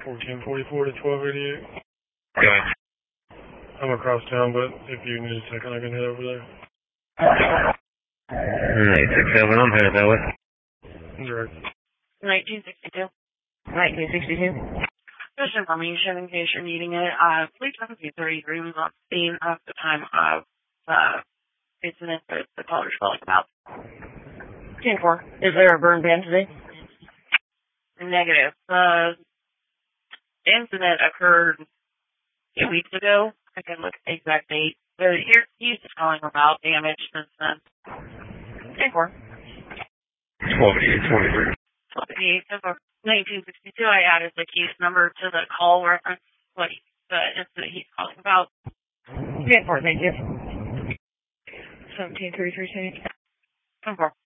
1444 to 1288. Go ahead. I'm across town, but if you need a second, I can head over there. 867, I'm headed that way. Direct. 1962. 1962. Just information in case you're needing it. Police officer 33 was on scene at the time of the incident that the caller's calling about. 10-4. Is there a burn ban today? Negative. The incident occurred 2 weeks ago. I can look at the exact date. But he's just calling about damage since then. 10-4. 1288, 1962, I added the case number to the call reference, what the incident he's calling about. 10-4, thank you. 1733. 10-4.